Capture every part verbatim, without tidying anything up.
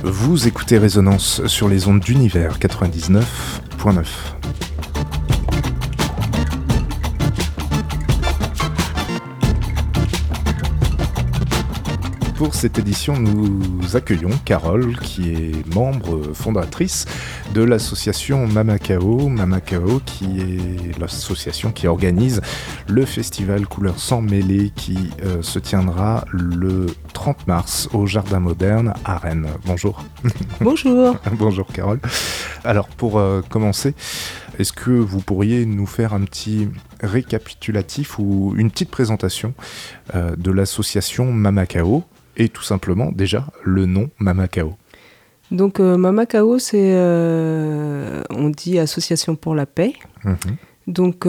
Vous écoutez Résonance sur les ondes d'Univers quatre-vingt-dix-neuf point neuf. Pour cette édition, nous accueillons Carole, qui est membre fondatrice de l'association Mamakao. Mamakao, qui est l'association qui organise le festival Couleurs sans mêlée, qui euh, se tiendra le trente mars au Jardin Moderne à Rennes. Bonjour. Bonjour. Bonjour Carole. Alors pour euh, commencer, est-ce que vous pourriez nous faire un petit récapitulatif ou une petite présentation euh, de l'association Mamakao et tout simplement déjà le nom Mamakao? Donc euh, Mamakao, c'est, euh, on dit Association pour la paix. Mmh. Donc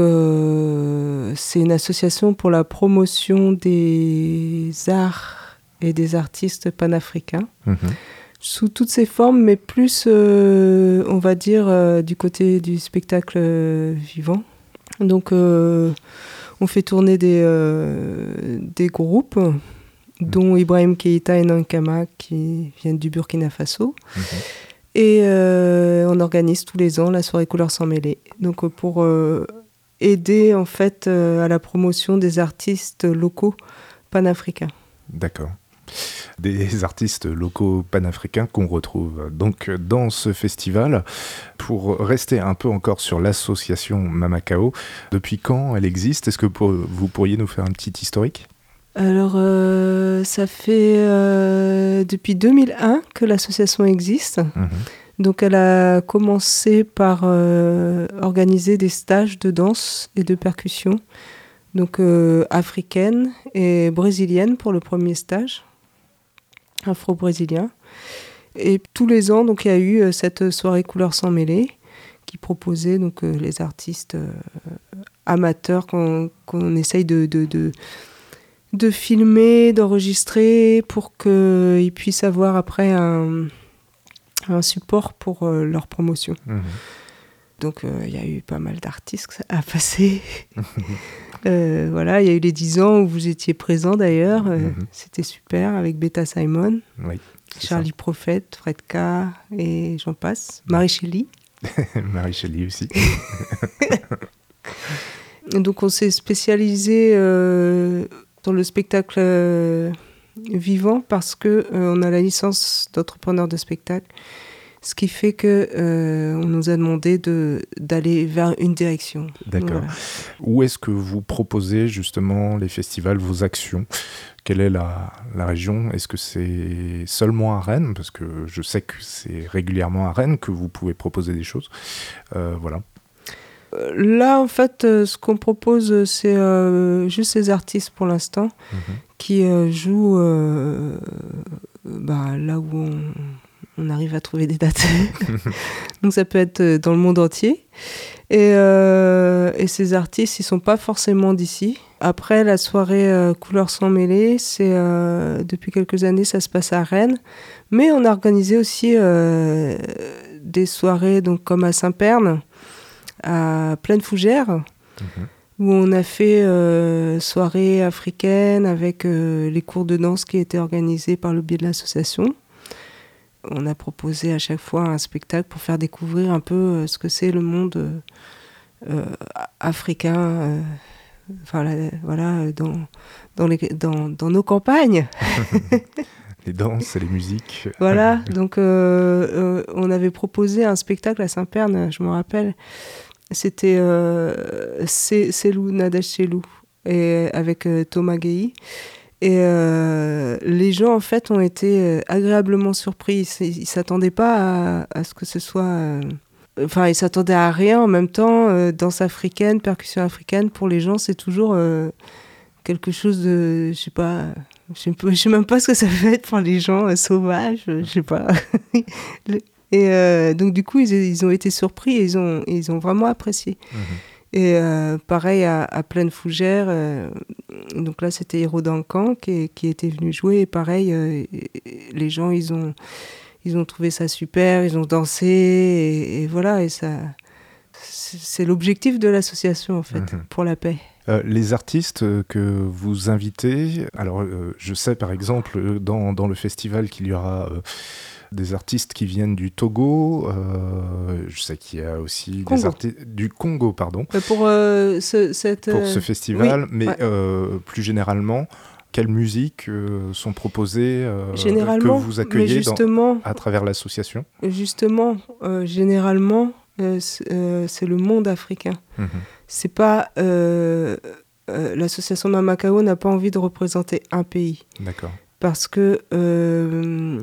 euh, c'est une association pour la promotion des arts et des artistes panafricains. Mmh. Sous toutes ses formes, mais plus, euh, on va dire, euh, du côté du spectacle euh, vivant. Donc, euh, on fait tourner des, euh, des groupes, mmh. dont Ibrahim Keïta et Nankama, qui viennent du Burkina Faso. Mmh. Et euh, on organise tous les ans la soirée Couleurs sans mêlée. Donc, pour euh, aider, en fait, euh, à la promotion des artistes locaux panafricains. D'accord. Des artistes locaux panafricains qu'on retrouve donc dans ce festival. Pour rester un peu encore sur l'association Mamakao, depuis quand elle existe? Est-ce que pour, vous pourriez nous faire un petit historique? Alors, euh, ça fait euh, depuis deux mille un que l'association existe. Mmh. Donc, elle a commencé par euh, organiser des stages de danse et de percussion, donc euh, africaine et brésilienne pour le premier stage. Afro-brésilien. Et tous les ans, donc, il y a eu euh, cette soirée Couleurs sans mêlée qui proposait donc, euh, les artistes euh, amateurs qu'on, qu'on essaye de, de, de, de filmer, d'enregistrer pour qu'ils puissent avoir après un, un support pour euh, leur promotion. Mmh. Donc, il euh, y a eu pas mal d'artistes à passer. euh, voilà, il y a eu les dix ans où vous étiez présent d'ailleurs. Euh, mm-hmm. C'était super avec Beta Simon, oui, Charlie Prophète, Fred K et j'en passe. Marie Shelley. Marie Shelley aussi. Donc, on s'est spécialisé euh, dans le spectacle euh, vivant parce qu'on euh, a la licence d'entrepreneur de spectacle. Ce qui fait qu'on euh, nous a demandé de, d'aller vers une direction. D'accord. Voilà. Où est-ce que vous proposez justement les festivals, vos actions? Quelle est la, la région? Est-ce que c'est seulement à Rennes? Parce que je sais que c'est régulièrement à Rennes que vous pouvez proposer des choses. Euh, voilà. Là, en fait, euh, ce qu'on propose, c'est euh, juste les artistes pour l'instant mmh. qui euh, jouent euh, bah, là où on... on arrive à trouver des dates. Donc ça peut être dans le monde entier. Et, euh, et ces artistes, ils ne sont pas forcément d'ici. Après, la soirée euh, Couleurs sans mêlée, c'est, euh, depuis quelques années, ça se passe à Rennes. Mais on a organisé aussi euh, des soirées donc, comme à Saint-Pern, à Plaine-Fougère, mmh. où on a fait euh, soirée africaine avec euh, les cours de danse qui étaient organisés par le biais de l'association. On a proposé à chaque fois un spectacle pour faire découvrir un peu euh, ce que c'est le monde euh, africain, euh, voilà, voilà dans, dans, les, dans, dans nos campagnes. Les danses et les musiques. Voilà, donc euh, euh, on avait proposé un spectacle à Saint-Pern, je me rappelle. C'était euh, Selou, Nadège Selou, et avec euh, Thomas Guéhi. Et euh, les gens, en fait, ont été agréablement surpris. Ils ne s'attendaient pas à, à ce que ce soit... Euh, enfin, ils s'attendaient à rien. En même temps, euh, danse africaine, percussion africaine, pour les gens, c'est toujours euh, quelque chose de... Je ne sais pas... Je ne sais même pas ce que ça peut être pour les gens euh, sauvages. Je ne sais pas. Et euh, donc, du coup, ils, ils ont été surpris et ils ont, ils ont vraiment apprécié. Mmh. Et euh, pareil à, à Plaine-Fougère, euh, donc là c'était Hiro Duncan qui, qui était venu jouer, et pareil, euh, les gens ils ont, ils ont trouvé ça super, ils ont dansé, et, et voilà, et ça, c'est, c'est l'objectif de l'association en fait, mmh. pour la paix. Euh, les artistes que vous invitez, alors euh, je sais par exemple dans, dans le festival qu'il y aura... Euh, des artistes qui viennent du Togo, euh, je sais qu'il y a aussi Congo. des artistes du Congo, pardon, Euh, pour euh, ce, cette, pour ce euh, festival, oui, mais ouais. euh, plus généralement, quelles musiques euh, sont proposées, euh, que Généralement, vous mais accueillez dans, justement, à travers l'association? justement, euh, généralement, euh, c'est, euh, c'est le monde africain. Mhm. C'est pas euh, euh, l'association Mamakao n'a pas envie de représenter un pays D'accord. parce que euh,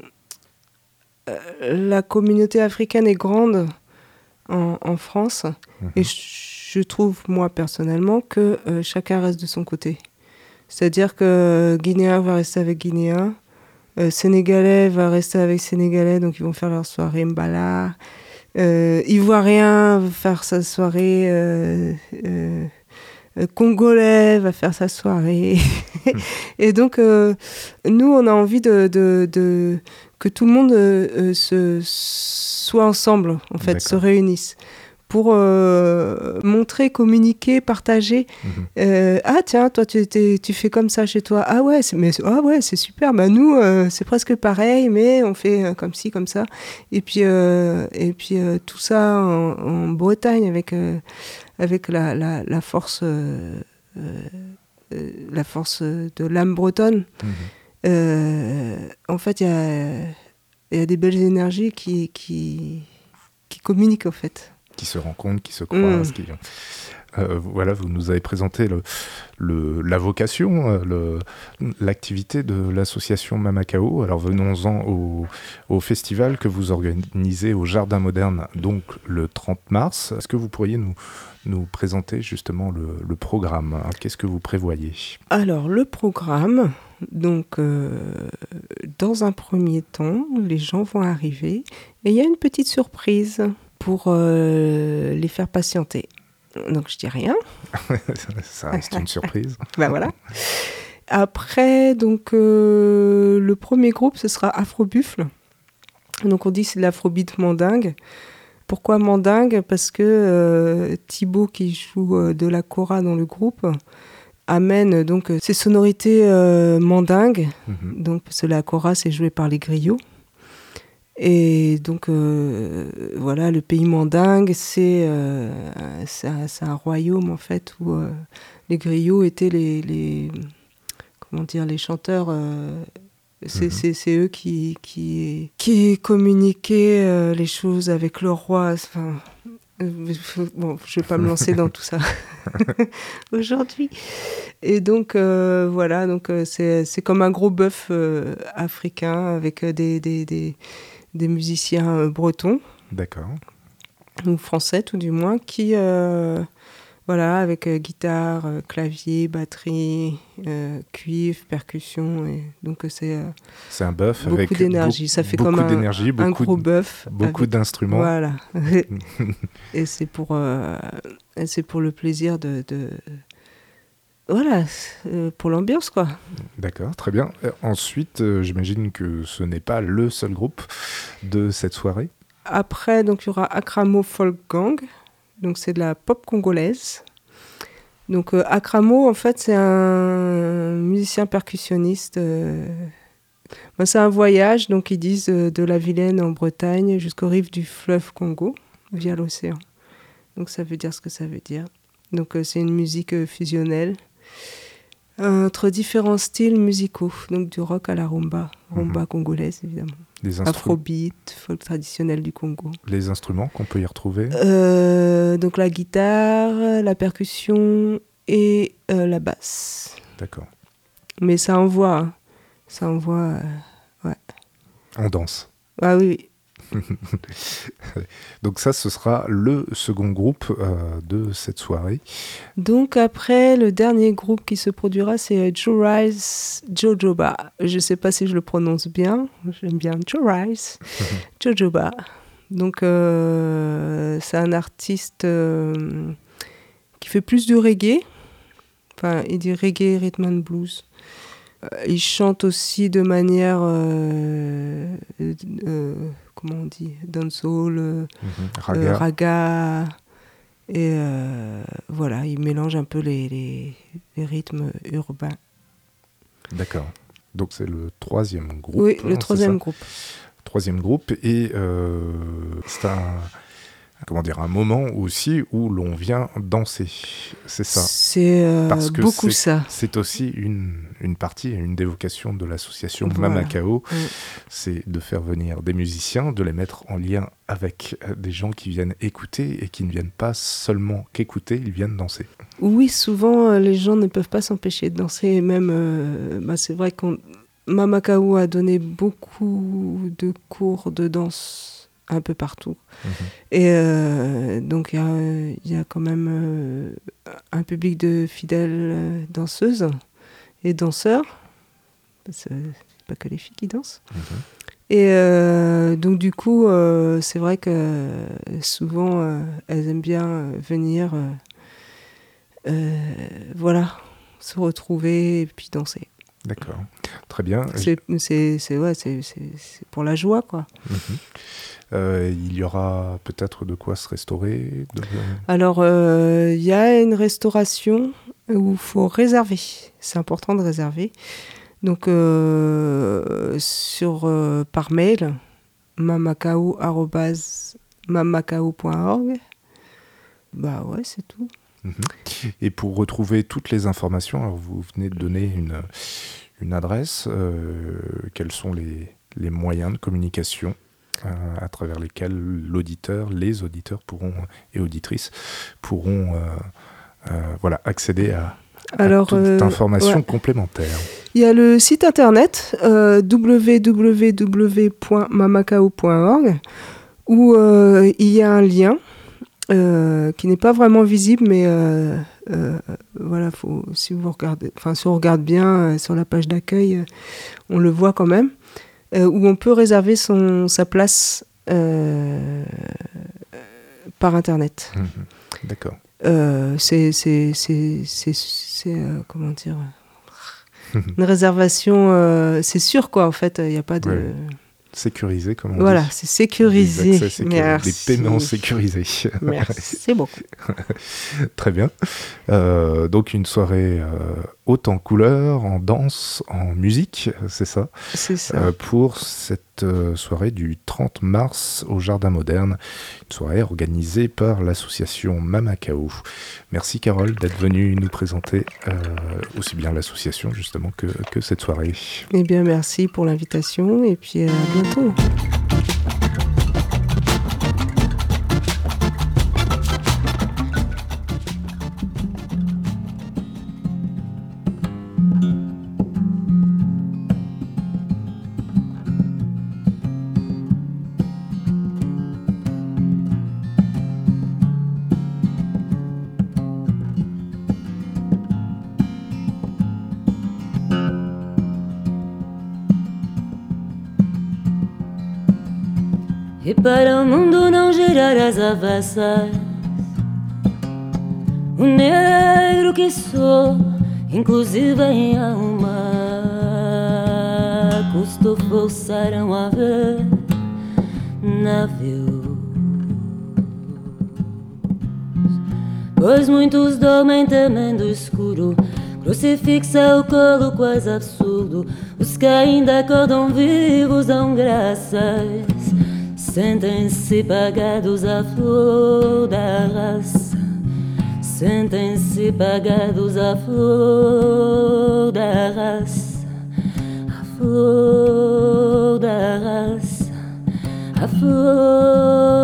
euh, la communauté africaine est grande en, en France Mhm. et je, je trouve moi personnellement que euh, chacun reste de son côté. C'est-à-dire que Guinéen va rester avec Guinéen, euh, Sénégalais va rester avec Sénégalais, donc ils vont faire leur soirée mbala. Euh, Ivoirien va faire sa soirée, euh, euh, euh, Congolais va faire sa soirée. Et donc, euh, nous, on a envie de, de, de, que tout le monde euh, euh, se, soit ensemble, en fait, se D'accord. réunisse pour euh, montrer, communiquer, partager. Mhm. Euh, ah tiens, toi tu, t'es- tu fais comme ça chez toi. Ah ouais, c'est, mais, ah ouais, c'est super. Bah nous, euh, c'est presque pareil, mais on fait euh, comme ci, comme ça. Et puis, euh, et puis euh, tout ça en, en Bretagne avec, euh, avec la, la, la force, euh, euh, euh, la force de l'âme bretonne. Mhm. Euh, en fait, il y a, il y a des belles énergies qui, qui, qui communiquent en fait. Qui se rencontrent, qui se croisent, Mm. qui... Euh, voilà, vous nous avez présenté le, le, la vocation, euh, le, l'activité de l'association Mamakao. Alors venons-en au, au festival que vous organisez au Jardin Moderne, donc le trente mars. Est-ce que vous pourriez nous, nous présenter justement le, le programme, hein? Qu'est-ce que vous prévoyez? Alors, le programme, donc, euh, dans un premier temps, les gens vont arriver et il y a une petite surprise pour euh, les faire patienter. Donc, je dis rien. Ça reste une surprise. Ben voilà. Après, donc, euh, le premier groupe, ce sera Afro-Buffle. Donc, on dit que c'est de l'afrobeat mandingue. Pourquoi mandingue? Parce que euh, Thibaut, qui joue euh, de la kora dans le groupe, amène donc euh, ces sonorités euh, mandingues. Mhm. Donc, parce que la kora, c'est joué par les griots. Et donc, euh, voilà, le pays mandingue, c'est, euh, c'est, un, c'est un royaume, en fait, où euh, les griots étaient les, les, comment dire, les chanteurs. Euh, c'est, Mhm. c'est, c'est eux qui, qui, qui communiquaient euh, les choses avec le roi. Enfin, euh, bon, je vais pas me lancer dans tout ça aujourd'hui. Et donc, euh, voilà, donc, euh, c'est, c'est comme un gros bœuf euh, africain avec euh, des... des, des des musiciens euh, bretons, D'accord. ou français tout du moins, qui, euh, voilà, avec euh, guitare, euh, clavier, batterie, euh, cuivre, percussion, et donc euh, c'est euh, C'est un bœuf beaucoup avec d'énergie. beau- Ça fait beaucoup comme un, d'énergie, un beaucoup, gros de- bœuf. beaucoup avec- d'instruments. Voilà. Et c'est pour, euh, et c'est pour le plaisir de... de voilà, euh, pour l'ambiance, quoi. D'accord, très bien. Euh, ensuite, euh, j'imagine que ce n'est pas le seul groupe de cette soirée. Après, donc, il y aura Akramo Folk Gang. Donc, c'est de la pop congolaise. Donc, euh, Akramo, en fait, c'est un musicien percussionniste. Euh... Ben, c'est un voyage, donc, ils disent, euh, de la Vilaine en Bretagne jusqu'aux rives du fleuve Congo, via l'océan. Donc, ça veut dire ce que ça veut dire. Donc, euh, c'est une musique euh, fusionnelle entre différents styles musicaux. Donc, du rock à la rumba. Rumba Mhm. congolaise, évidemment. Les, instru- Afrobeat, folk traditionnel du Congo. les instruments qu'on peut y retrouver. Euh, donc la guitare, la percussion et euh, la basse. D'accord. Mais ça envoie, hein. Ça envoie, euh, ouais. On danse. Ah oui, oui. Donc ça, ce sera le second groupe euh, de cette soirée. Donc après, le dernier groupe qui se produira, c'est Joe-Rise Jojoba. Je ne sais pas si je le prononce bien. J'aime bien Joe-Rise Jojoba. Donc euh, c'est un artiste euh, qui fait plus du reggae. Enfin, il dit reggae, rhythm and blues. Euh, il chante aussi de manière... Euh, euh, comment on dit, dancehall, euh, Mm-hmm. Raga. euh, raga, et euh, voilà, il mélange un peu les, les, les rythmes urbains. D'accord. Donc c'est le troisième groupe. Oui, hein, le troisième groupe. troisième groupe, et euh, c'est un, comment dire, un moment aussi où l'on vient danser, c'est ça. C'est euh, Parce que beaucoup c'est, ça. c'est aussi une, une partie, une des vocations de l'association Voilà. Mamakao, Mm. c'est de faire venir des musiciens, de les mettre en lien avec des gens qui viennent écouter et qui ne viennent pas seulement qu'écouter, ils viennent danser. Oui, souvent euh, les gens ne peuvent pas s'empêcher de danser, et même, euh, bah, c'est vrai qu'on Mamakao a donné beaucoup de cours de danse un peu partout. Mmh. Et euh, donc, il y, y a quand même euh, un public de fidèles danseuses et danseurs. Parce que c'est pas que les filles qui dansent. Mmh. Et euh, donc, du coup, euh, c'est vrai que souvent, euh, elles aiment bien venir, euh, euh, voilà, se retrouver et puis danser. D'accord, très bien. C'est, c'est, c'est, ouais, c'est, c'est, c'est pour la joie, quoi. Mmh. Euh, il y aura peut-être de quoi se restaurer de... Alors, il euh, y a une restauration où il faut réserver. C'est important de réserver. Donc, euh, sur, euh, par mail, mamakao arobase mamakao point org. Bah ouais, c'est tout. Et pour retrouver toutes les informations, alors vous venez de donner une, une adresse, euh, quels sont les, les moyens de communication euh, à travers lesquels l'auditeur, les auditeurs pourront, et auditrices pourront euh, euh, voilà, accéder à, alors, à toute euh, information ouais. complémentaire. Il y a le site internet euh, w w w point mamakao point org où euh, il y a un lien Euh, qui n'est pas vraiment visible, mais euh, euh, voilà, faut, si vous regardez, enfin si on regarde bien euh, sur la page d'accueil, euh, on le voit quand même, euh, où on peut réserver son sa place euh, par internet. Mmh, d'accord. Euh, c'est c'est c'est c'est, c'est euh, comment dire, une réservation, euh, c'est sûr quoi. En fait, il n'y a pas de ouais. Sécurisé, comme on voilà, dit. Voilà, c'est sécurisé. Des, sécur... des paiements sécurisés. Merci beaucoup. Très bien. Euh, donc une soirée euh, haute en couleurs, en danse, en musique, c'est ça ? C'est ça. Euh, pour cette euh, soirée du trente mars au Jardin Moderne, une soirée organisée par l'association Mamakao. Merci Carole d'être venue nous présenter euh, aussi bien l'association justement que, que cette soirée. Eh bien merci pour l'invitation et puis à bientôt. E para o mundo não girar as avessas, o negro que sou, inclusive em alma, custou forçaram a ver navios, pois muitos dormem temendo o escuro, crucifixa o colo quase absurdo, os que ainda acordam vivos dão graças. Sentem-se pagados à flor da raça, sentem-se pagados à flor da raça, à flor da raça, à flor